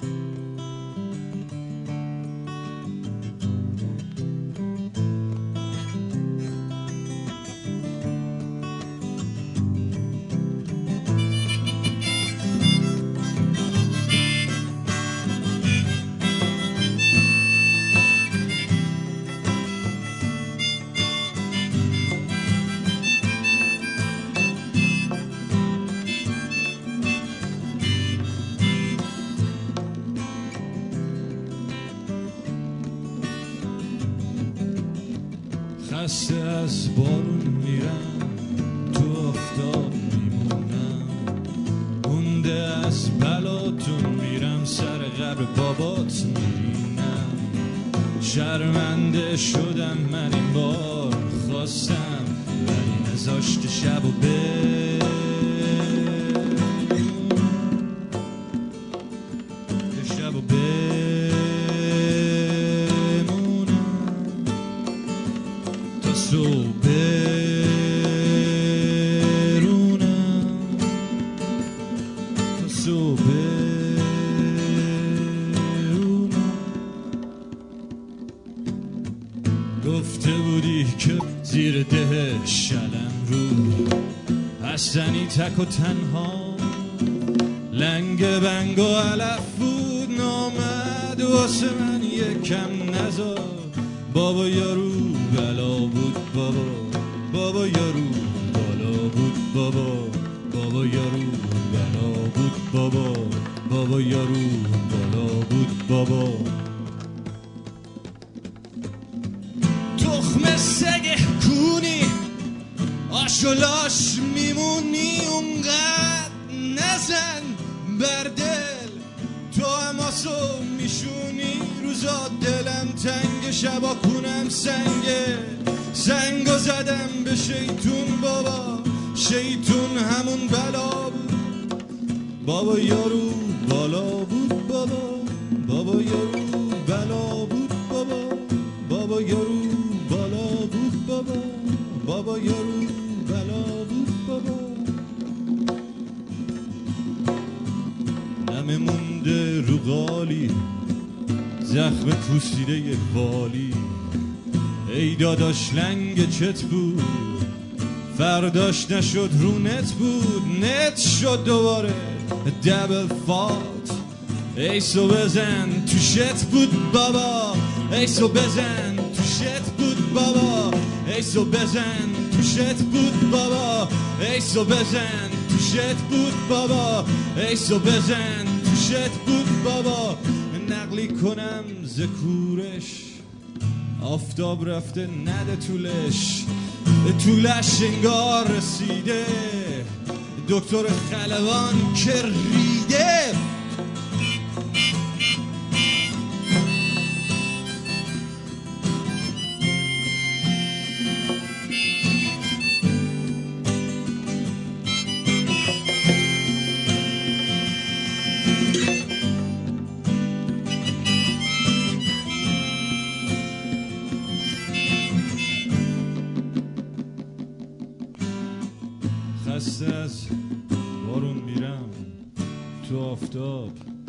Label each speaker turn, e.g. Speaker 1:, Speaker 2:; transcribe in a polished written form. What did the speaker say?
Speaker 1: خسته از بارون میرم، تو آفتاب میمونم، مونده از بلاتون میرم، سر قبر بابات میرینم. شرمنده شدم من این بار، خواستم ولی نذاشت شب و شب و صبح برونم، تا صبح برونم. گفته بودی که زیر ده شلم رو هستنی تک و تنها، لنگ بنگ و علف بود نامد واسه من یکم نزار. بابا یارو بلا بود بابا، بابا یارو بالا بود بابا، بابا یارو بلا بود بابا، بابا یارو بالا بود بابا. تخم سگ کونی آشولاش میمونی، اونقدر نزن بر دل، تو هم آسو میشونی. روزا دلم تنگ، شبا کونم سنگه، سنگو زدم به شیطون بابا، شیطون همون بلا بود. بابا یارو بالا بود بابا، بابا یارو بلا بود بابا، بابا یارو بالا بود بابا، بابا یارو بلا بود بابا. نمه مونده رو قالی، زخم پوسیده والی. ای داداش لنگ چت بود، فرداش نشد رو نت بود، نت شد دوباره دبل فالت. ایسو بزن تو شت بود بابا، ایسو بزن تو شت بود بابا، ایسو بزن تو شت بود بابا، ایسو بزن تو شت بود بابا، ایسو بزن تو شت بود بابا. نقلی کنم ز کورش، آفتاب رفته نده طولش، طولش انگار رسیده، دکتر خلبان که ریده. خسته از بارون میرم، تو آفتاب